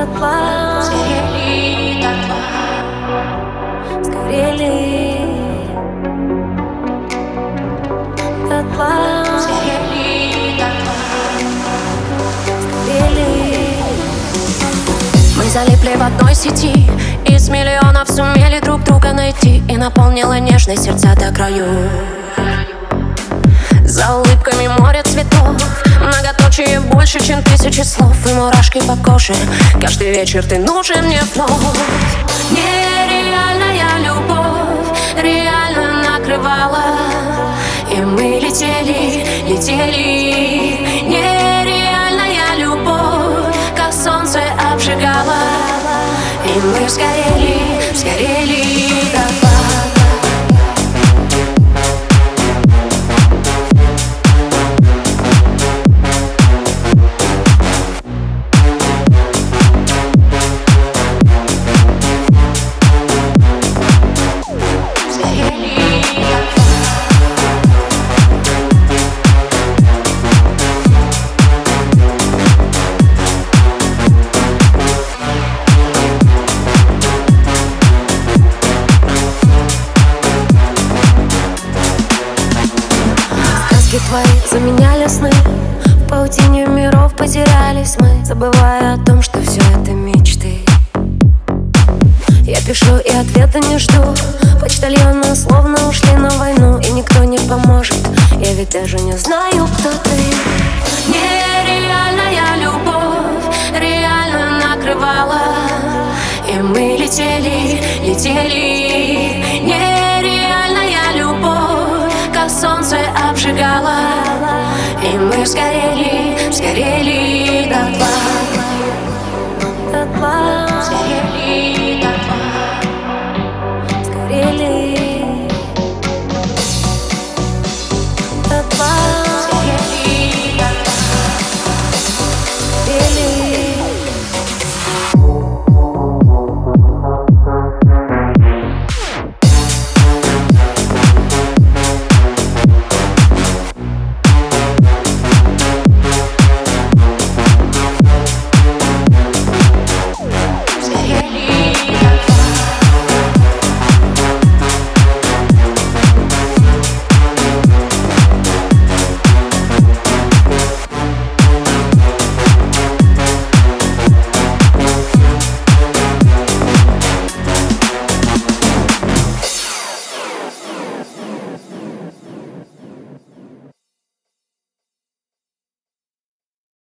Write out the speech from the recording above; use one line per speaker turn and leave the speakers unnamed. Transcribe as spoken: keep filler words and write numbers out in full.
дотла,
сгорели дотла,
сгорели дотла,
сгорели дотла.
сгорели.
Мы залипли в одной сети, из миллионов сумели друг друга найти, и наполнила нежные сердца до краю. За улыбками море цветов, многоточие больше, чем тысячи слов, и мурашки по коже. Каждый вечер ты нужен мне вновь. Нереальная любовь реально накрывала, и мы летели, летели. Нереальная любовь, как солнце обжигала, и мы сгорели, сгорели дотла.
Твои заменяли сны, в паутине миров потерялись мы, забывая о том, что все это мечты. Я пишу и ответа не жду, почтальоны словно ушли на войну, и никто не поможет, я ведь даже не знаю, кто ты.
Нереальная любовь реально накрывала, и мы летели, летели. Нереальная любовь, как солнце обжигала, и мы сгорели, сгорели дотла,
Дотла,
сгорели.